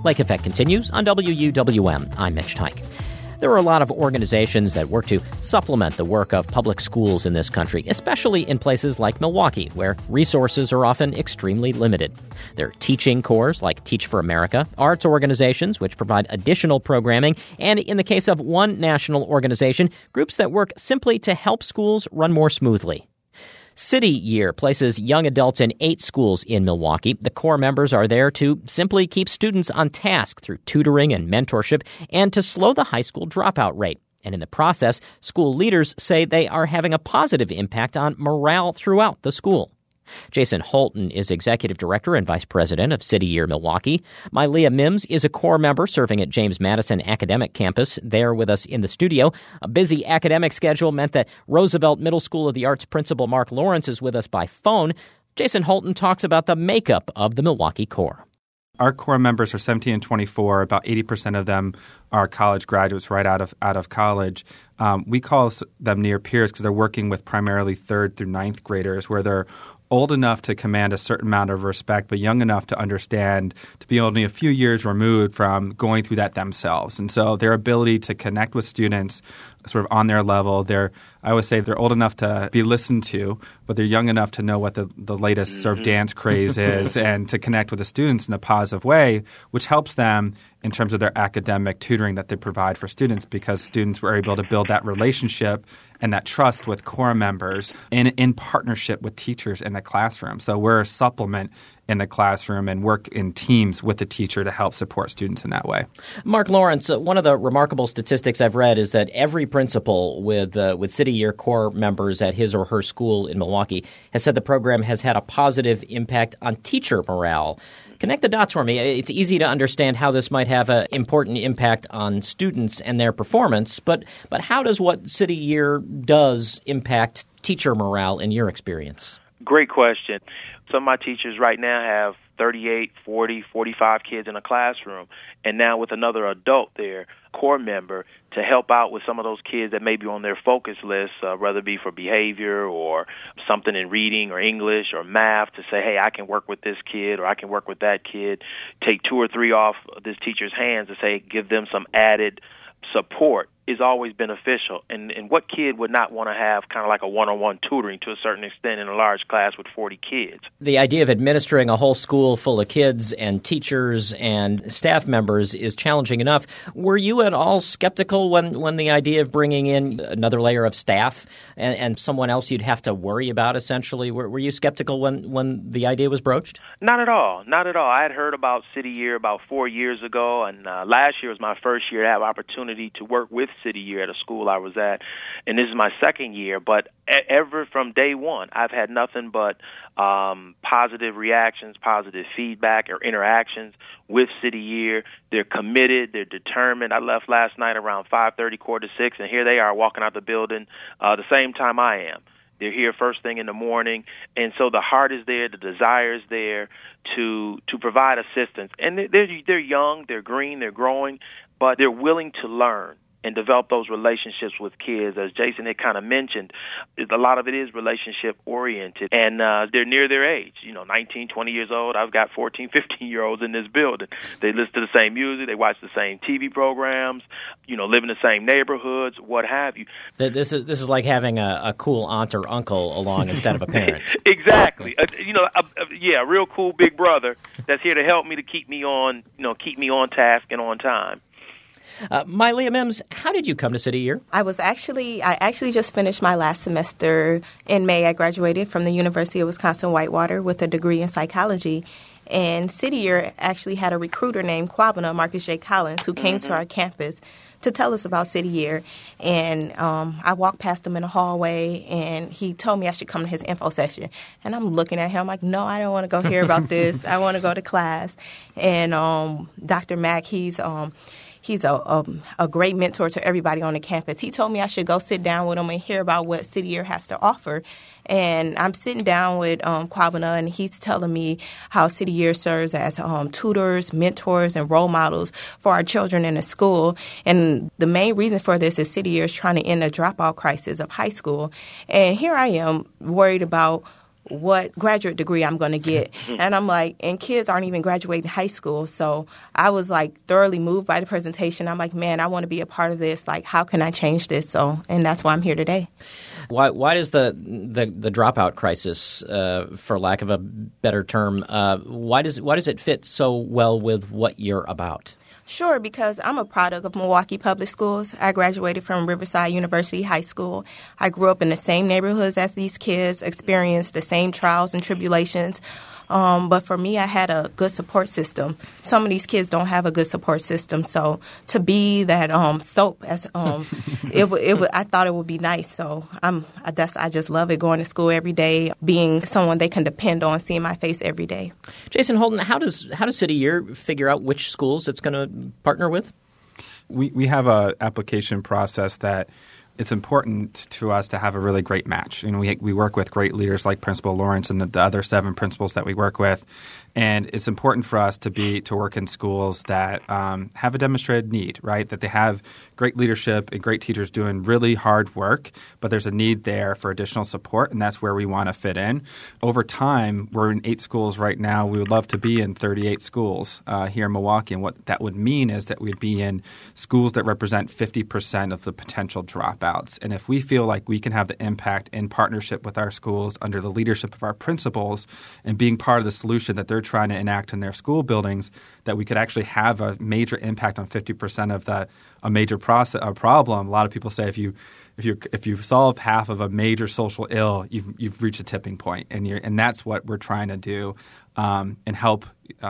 Lake Effect continues on WUWM. I'm Mitch Teich. There are a lot of organizations that work to supplement the work of public schools in this country, especially in places like Milwaukee, where resources are often extremely limited. There are teaching corps like Teach for America, arts organizations which provide additional programming, and in the case of one national organization, groups that work simply to help schools run more smoothly. City Year places young adults in 8 schools in Milwaukee. The core members are there to simply keep students on task through tutoring and mentorship and to slow the high school dropout rate. And in the process, school leaders say they are having a positive impact on morale throughout the school. Jason Holton is Executive Director and Vice President of City Year Milwaukee. Mylea Mims is a core member serving at James Madison Academic Campus. There with us in the studio. A busy academic schedule meant that Roosevelt Middle School of the Arts principal Mark Lawrence is with us by phone. Jason Holton talks about the makeup of the Milwaukee core. Our core members are 17 and 24. About 80% of them are college graduates right out of college. We call them near peers because they're working with primarily 3rd through 9th graders where they're old enough to command a certain amount of respect, but young enough to understand, to be only a few years removed from going through that themselves. And so their ability to connect with students sort of on their level, I always say they're old enough to be listened to, but they're young enough to know what the latest sort of dance craze is and to connect with the students in a positive way, which helps them in terms of their academic tutoring that they provide for students because students were able to build that relationship and that trust with core members in partnership with teachers in the classroom. So we're a supplement in the classroom and work in teams with the teacher to help support students in that way. Mark Lawrence, one of the remarkable statistics I've read is that every principal with City Year core members at his or her school in Milwaukee has said the program has had a positive impact on teacher morale. Connect the dots for me. It's easy to understand how this might have an important impact on students and their performance, but how does what City Year does impact teacher morale in your experience? Great question. Some of my teachers right now have 38, 40, 45 kids in a classroom, and now with another adult there, core member, to help out with some of those kids that may be on their focus list, whether it be for behavior or something in reading or English or math, to say, hey, I can work with this kid or I can work with that kid, take 2 or 3 off this teacher's hands to say, give them some added support is always beneficial. And what kid would not want to have kind of like a one-on-one tutoring to a certain extent in a large class with 40 kids? The idea of administering a whole school full of kids and teachers and staff members is challenging enough. Were you at all skeptical when the idea of bringing in another layer of staff and someone else you'd have to worry about, essentially? Were you skeptical when the idea was broached? Not at all. Not at all. I had heard about City Year about 4 years ago, and last year was my first year to have opportunity to work with City Year at a school I was at, and this is my second year. But ever from day one, I've had nothing but positive reactions, positive feedback or interactions with City Year. They're committed. They're determined. I left last night around 5:30, 5:45, and here they are walking out the building the same time I am. They're here first thing in the morning, and so the heart is there, the desire is there to provide assistance. And they're young, they're green, they're growing, but they're willing to learn and develop those relationships with kids. As Jason had kind of mentioned, a lot of it is relationship-oriented, and they're near their age, 19, 20 years old. I've got 14, 15-year-olds in this building. They listen to the same music, they watch the same TV programs, live in the same neighborhoods, what have you. This is like having a cool aunt or uncle along instead of a parent. Exactly. A real cool big brother that's here to help me, to keep me on task and on time. Mylea Mims, how did you come to City Year? I actually just finished my last semester in May. I graduated from the University of Wisconsin-Whitewater with a degree in psychology. And City Year actually had a recruiter named Quabana, Marcus J. Collins, who came to our campus to tell us about City Year. And I walked past him in the hallway, and he told me I should come to his info session. And I'm looking at him like, no, I don't want to go hear about this. I want to go to class. And Dr. Mack, he's a great mentor to everybody on the campus. He told me I should go sit down with him and hear about what City Year has to offer. And I'm sitting down with Quabana, and he's telling me how City Year serves as tutors, mentors, and role models for our children in the school. And the main reason for this is City Year is trying to end the dropout crisis of high school. And here I am worried about what graduate degree I'm going to get. And I'm like, and kids aren't even graduating high school. So I was like thoroughly moved by the presentation. I'm like, man, I want to be a part of this. Like, how can I change this? So, and that's why I'm here today. Why does the dropout crisis, for lack of a better term, why does it fit so well with what you're about? Sure, because I'm a product of Milwaukee Public Schools. I graduated from Riverside University High School. I grew up in the same neighborhoods as these kids, experienced the same trials and tribulations. But for me, I had a good support system. Some of these kids don't have a good support system. So to be that soap, as I thought it would be nice. So I just love it, going to school every day, being someone they can depend on, seeing my face every day. Jason Holden, how does City Year figure out which schools it's going to partner with? We have a application process that it's important to us to have a really great match. You know, we work with great leaders like Principal Lawrence and the other 7 principals that we work with. And it's important for us to work in schools that have a demonstrated need, right? That they have great leadership and great teachers doing really hard work, but there's a need there for additional support, and that's where we want to fit in. Over time, we're in 8 schools right now. We would love to be in 38 schools here in Milwaukee, and what that would mean is that we'd be in schools that represent 50% of the potential dropouts. And if we feel like we can have the impact in partnership with our schools under the leadership of our principals and being part of the solution that they're trying to enact in their school buildings, that we could actually have a major impact on 50% of a major problem. A lot of people say if you solve half of a major social ill, you've reached a tipping point, and that's what we're trying to do and help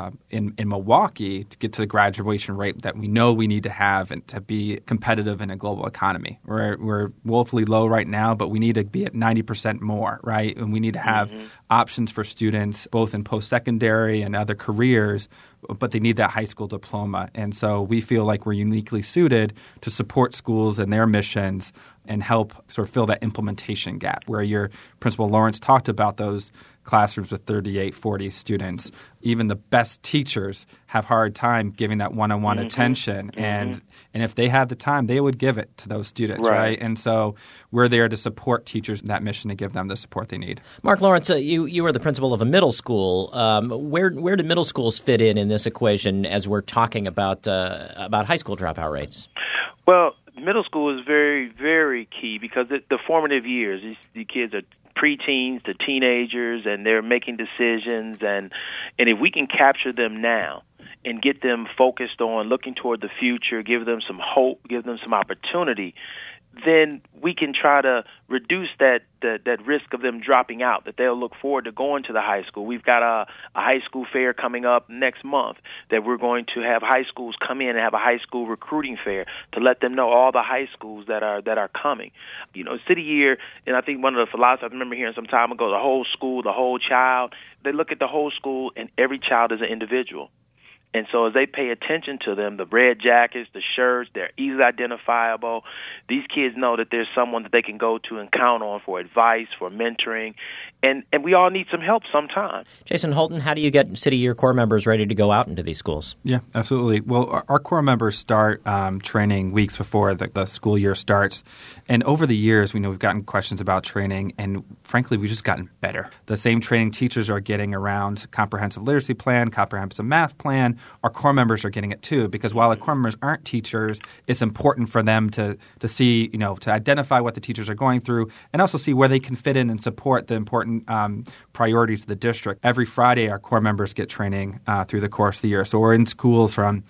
in Milwaukee to get to the graduation rate that we know we need to have and to be competitive in a global economy. We're woefully low right now, but we need to be at 90% more, right? And we need to have options for students both in post-secondary and other careers, but they need that high school diploma. And so we feel like we're uniquely suited to support schools and their missions and help sort of fill that implementation gap where your Principal Lawrence talked about those classrooms with 38, 40 students. Even the best teachers have hard time giving that one-on-one attention. And if they had the time, they would give it to those students, right? And so we're there to support teachers in that mission to give them the support they need. Mark Lawrence, you are the principal of a middle school. Where do middle schools fit in this equation as we're talking about high school dropout rates? Well, middle school is very, very key because the formative years, these kids are preteens to teenagers, and they're making decisions. And if we can capture them now and get them focused on looking toward the future, give them some hope, give them some opportunity, then we can try to reduce that risk of them dropping out, that they'll look forward to going to the high school. We've got a high school fair coming up next month that we're going to have high schools come in and have a high school recruiting fair to let them know all the high schools that are coming. You know, City Year, and I think one of the philosophies I remember hearing some time ago, the whole school, the whole child, they look at the whole school and every child is an individual. And so as they pay attention to them, the red jackets, the shirts, they're easily identifiable. These kids know that there's someone that they can go to and count on for advice, for mentoring. And we all need some help sometime. Jason Holden, how do you get City Year Corps members ready to go out into these schools? Yeah, absolutely. Well, our Corps members start training weeks before the school year starts. And over the years, we know we've gotten questions about training, and frankly, we've just gotten better. The same training teachers are getting around comprehensive literacy plan, comprehensive math plan, our Corps members are getting it too, because while our Corps members aren't teachers, it's important for them to see, to identify what the teachers are going through and also see where they can fit in and support the important priorities of the district. Every Friday, our Corps members get training through the course of the year. So we're in schools from,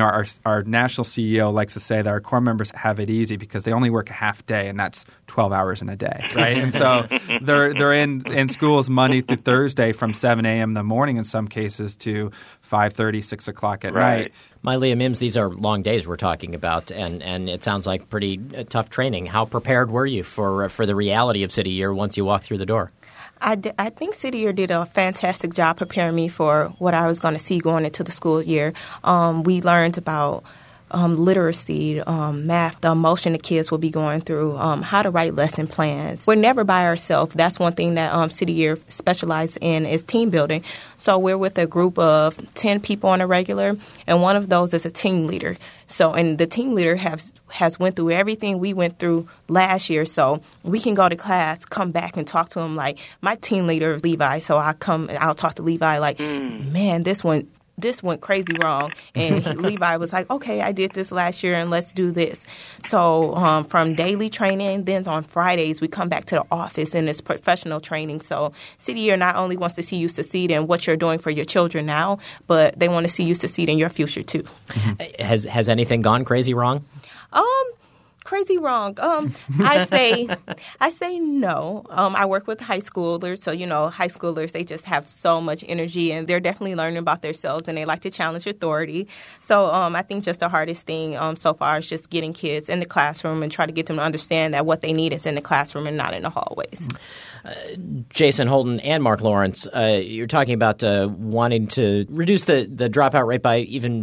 our national CEO likes to say that our Corps members have it easy because they only work a half day, and that's 12 hours in a day, right? And so they're in schools Monday through Thursday from 7 a.m. in the morning in some cases to 5:30, 6 o'clock at night. Leah Mims, these are long days we're talking about, and it sounds like pretty tough training. How prepared were you for the reality of City Year once you walked through the door? I think City Year did a fantastic job preparing me for what I was going to see going into the school year. We learned about literacy, math, the emotion the kids will be going through, how to write lesson plans. We're never by ourselves. That's one thing that City Year specializes in is team building. So we're with a group of 10 people on a regular, and one of those is a team leader. So, and the team leader has went through everything we went through last year. So we can go to class, come back and talk to him. Like, my team leader is Levi, so I'll talk to Levi like, man, this went crazy wrong. And Levi was like, okay, I did this last year and let's do this. So from daily training, then on Fridays, we come back to the office and it's professional training. So City Year not only wants to see you succeed in what you're doing for your children now, but they want to see you succeed in your future too. Has anything gone crazy wrong? Crazy wrong. I say no. I work with high schoolers, so high schoolers, they just have so much energy and they're definitely learning about themselves and they like to challenge authority. So I think just the hardest thing so far is just getting kids in the classroom and try to get them to understand that what they need is in the classroom and not in the hallways. Jason Holton and Mark Lawrence, you're talking about wanting to reduce the dropout rate by even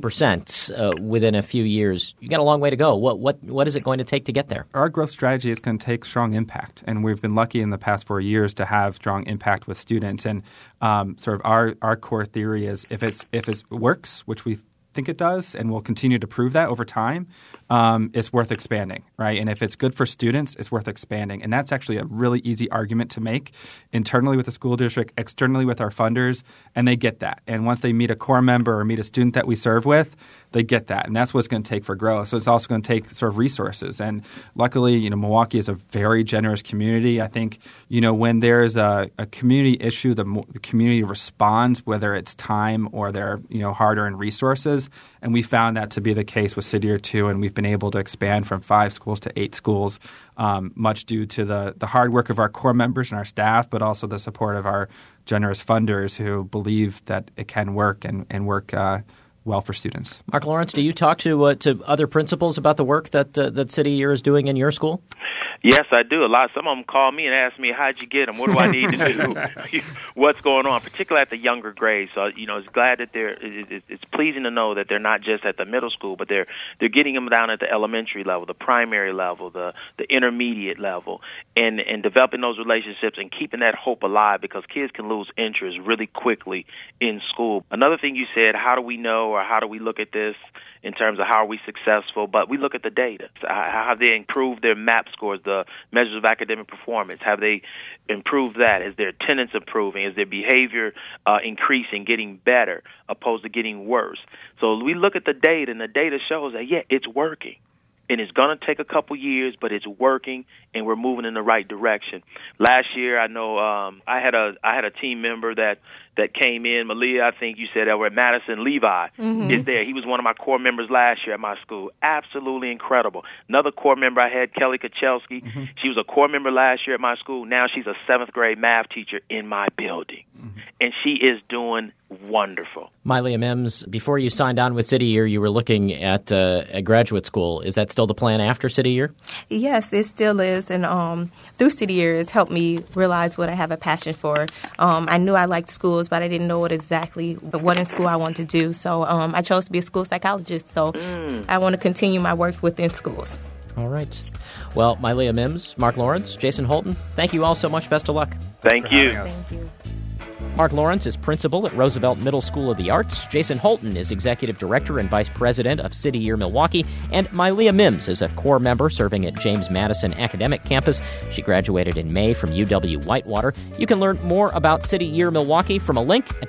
50% within a few years. You got a long way to go. What is it going to take to get there? Our growth strategy is going to take strong impact, and we've been lucky in the past 4 years to have strong impact with students. And sort of our core theory is if it works, which we think it does, and we'll continue to prove that over time, it's worth expanding, right? And if it's good for students, it's worth expanding. And that's actually a really easy argument to make internally with the school district, externally with our funders, and they get that. And once they meet a core member or meet a student that we serve with, they get that. And that's what it's going to take for growth. So it's also going to take sort of resources. And luckily, Milwaukee is a very generous community. I think, when there's a community issue, the community responds, whether it's time or their, hard-earned resources. And we found that to be the case with City Year 2, and we've been able to expand from 5 schools to 8 schools, much due to the hard work of our core members and our staff, but also the support of our generous funders who believe that it can work and work well for students. Mark Lawrence, do you talk to other principals about the work that City Year is doing in your school? Yes, I do. Some of them call me and ask me, how'd you get them? What do I need to do? What's going on, particularly at the younger grades? So, it's glad that it's pleasing to know that they're not just at the middle school, but they're getting them down at the elementary level, the primary level, the intermediate level, and developing those relationships and keeping that hope alive, because kids can lose interest really quickly in school. Another thing you said, how do we know or how do we look at this in terms of how are we successful? But we look at the data. How have they improved their MAP scores, the measures of academic performance? Have they improved that? Is their attendance improving? Is their behavior increasing, getting better, opposed to getting worse? So we look at the data, and the data shows that, it's working. And it's going to take a couple years, but it's working, and we're moving in the right direction. Last year, I know I had a team member that came in. Malia, I think you said over at Madison. Levi is there. He was one of my core members last year at my school. Absolutely incredible. Another core member I had, Kelly Kachelski. She was a core member last year at my school. Now she's a 7th grade math teacher in my building, and she is doing wonderful. Mylia Mims, before you signed on with City Year, you were looking at a graduate school. Is that still the plan after City Year? Yes, it still is. And through City Year, it's helped me realize what I have a passion for. I knew I liked schools, but I didn't know what in school I wanted to do. So I chose to be a school psychologist. So I want to continue my work within schools. All right. Well, Mylia Mims, Mark Lawrence, Jason Holton, thank you all so much. Best of luck. Thank you. Thank you. Mark Lawrence is principal at Roosevelt Middle School of the Arts. Jason Holton is executive director and vice president of City Year Milwaukee. And Mylia Mims is a core member serving at James Madison Academic Campus. She graduated in May from UW-Whitewater. You can learn more about City Year Milwaukee from a link at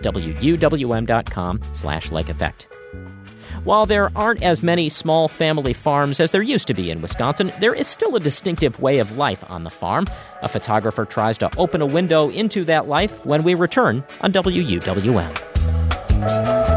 wuwm.com/Lake Effect. While there aren't as many small family farms as there used to be in Wisconsin, there is still a distinctive way of life on the farm. A photographer tries to open a window into that life when we return on WUWM.